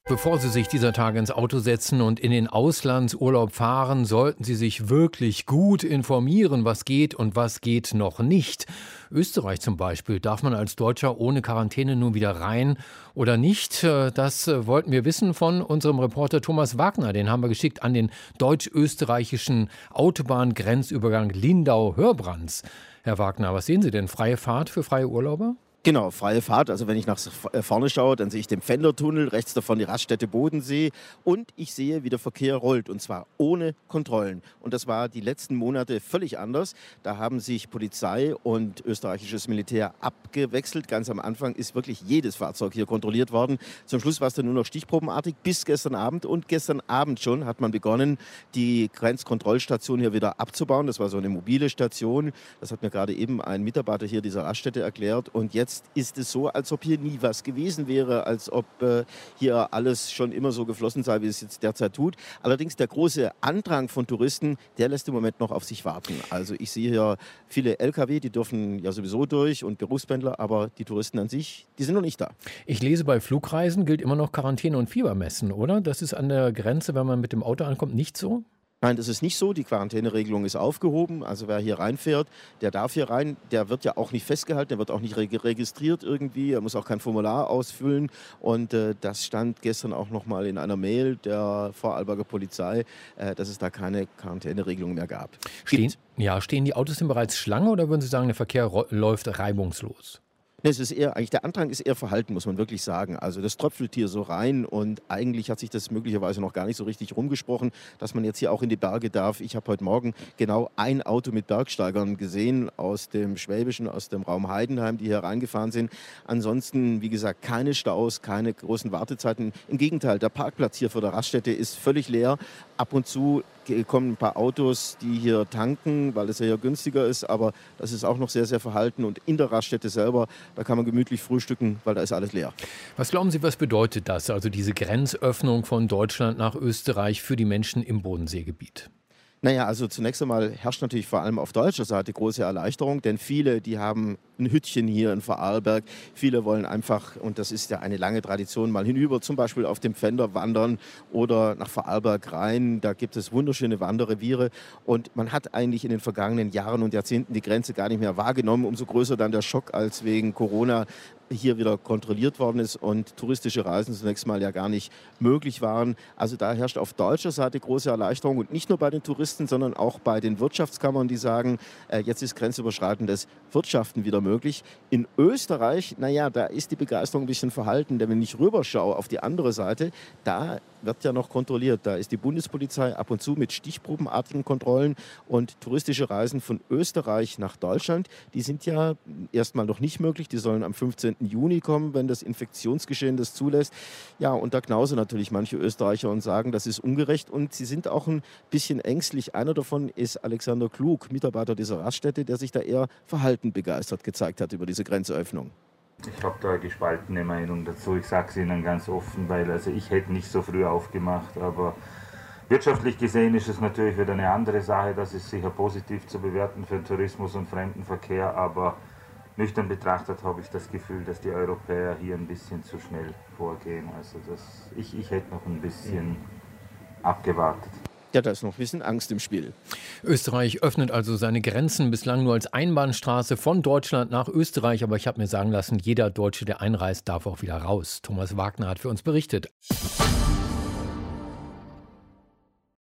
Bevor Sie sich dieser Tage ins Auto setzen und in den Auslandsurlaub fahren, sollten Sie sich wirklich gut informieren, was geht und was geht noch nicht. Österreich zum Beispiel, darf man als Deutscher ohne Quarantäne nun wieder rein oder nicht? Das wollten wir wissen von unserem Reporter Thomas Wagner. Den haben wir geschickt an den deutsch-österreichischen Autobahngrenzübergang Lindau-Hörbrands. Herr Wagner, was sehen Sie denn? Freie Fahrt für freie Urlauber? Genau, freie Fahrt. Also wenn ich nach vorne schaue, dann sehe ich den Pfändertunnel, rechts davon die Raststätte Bodensee und ich sehe, wie der Verkehr rollt und zwar ohne Kontrollen. Und das war die letzten Monate völlig anders. Da haben sich Polizei und österreichisches Militär abgewechselt. Ganz am Anfang ist wirklich jedes Fahrzeug hier kontrolliert worden. Zum Schluss war es dann nur noch stichprobenartig bis gestern Abend. Und gestern Abend schon hat man begonnen, die Grenzkontrollstation hier wieder abzubauen. Das war so eine mobile Station. Das hat mir gerade eben ein Mitarbeiter hier dieser Raststätte erklärt. Und jetzt ist es so, als ob hier nie was gewesen wäre, als ob hier alles schon immer so geflossen sei, wie es jetzt derzeit tut. Allerdings der große Andrang von Touristen, der lässt im Moment noch auf sich warten. Also ich sehe hier viele LKW, die dürfen ja sowieso durch und Berufspendler, aber die Touristen an sich, die sind noch nicht da. Ich lese, bei Flugreisen gilt immer noch Quarantäne und Fiebermessen, oder? Das ist an der Grenze, wenn man mit dem Auto ankommt, nicht so? Nein, das ist nicht so. Die Quarantäneregelung ist aufgehoben. Also wer hier reinfährt, der darf hier rein. Der wird ja auch nicht festgehalten, der wird auch nicht registriert irgendwie. Er muss auch kein Formular ausfüllen. Und das stand gestern auch noch mal in einer Mail der Vorarlberger Polizei, dass es da keine Quarantäneregelung mehr gab. Stehen die Autos denn bereits Schlange oder würden Sie sagen, der Verkehr läuft reibungslos? Es ist eher, eigentlich der Andrang ist eher verhalten, muss man wirklich sagen. Also das tröpfelt hier so rein und eigentlich hat sich das möglicherweise noch gar nicht so richtig rumgesprochen, dass man jetzt hier auch in die Berge darf. Ich habe heute Morgen genau ein Auto mit Bergsteigern gesehen aus dem Schwäbischen, aus dem Raum Heidenheim, die hier reingefahren sind. Ansonsten, wie gesagt, keine Staus, keine großen Wartezeiten. Im Gegenteil, der Parkplatz hier vor der Raststätte ist völlig leer. Ab und zu kommen ein paar Autos, die hier tanken, weil es ja hier günstiger ist, aber das ist auch noch sehr, sehr verhalten. Und in der Raststätte selber, da kann man gemütlich frühstücken, weil da ist alles leer. Was glauben Sie, was bedeutet das, also diese Grenzöffnung von Deutschland nach Österreich für die Menschen im Bodenseegebiet? Naja, also zunächst einmal herrscht natürlich vor allem auf deutscher Seite große Erleichterung, denn viele, die haben ein Hüttchen hier in Vorarlberg. Viele wollen einfach, und das ist ja eine lange Tradition, mal hinüber, zum Beispiel auf dem Pfänder wandern oder nach Vorarlberg rein. Da gibt es wunderschöne Wanderreviere und man hat eigentlich in den vergangenen Jahren und Jahrzehnten die Grenze gar nicht mehr wahrgenommen. Umso größer dann der Schock, als wegen Corona hier wieder kontrolliert worden ist und touristische Reisen zunächst mal ja gar nicht möglich waren. Also da herrscht auf deutscher Seite große Erleichterung und nicht nur bei den Touristen, sondern auch bei den Wirtschaftskammern, die sagen, jetzt ist grenzüberschreitendes Wirtschaften wieder möglich. In Österreich, naja, da ist die Begeisterung ein bisschen verhalten, denn wenn ich rüberschaue auf die andere Seite, da wird ja noch kontrolliert. Da ist die Bundespolizei ab und zu mit stichprobenartigen Kontrollen und touristische Reisen von Österreich nach Deutschland, die sind ja erstmal noch nicht möglich. Die sollen am 15. Juni kommen, wenn das Infektionsgeschehen das zulässt. Ja, und da knausen natürlich manche Österreicher und sagen, das ist ungerecht und sie sind auch ein bisschen ängstlich. Einer davon ist Alexander Klug, Mitarbeiter dieser Raststätte, der sich da eher verhalten begeistert gezeigt hat über diese Grenzöffnung. Ich habe da eine gespaltene Meinung dazu. Ich sage es Ihnen ganz offen, weil ich hätte nicht so früh aufgemacht, aber wirtschaftlich gesehen ist es natürlich wieder eine andere Sache. Das ist sicher positiv zu bewerten für den Tourismus und Fremdenverkehr, aber nüchtern betrachtet habe ich das Gefühl, dass die Europäer hier ein bisschen zu schnell vorgehen. Also ich hätte noch ein bisschen abgewartet. Ja, da ist noch ein bisschen Angst im Spiel. Österreich öffnet also seine Grenzen bislang nur als Einbahnstraße von Deutschland nach Österreich. Aber ich habe mir sagen lassen, jeder Deutsche, der einreist, darf auch wieder raus. Thomas Wagner hat für uns berichtet.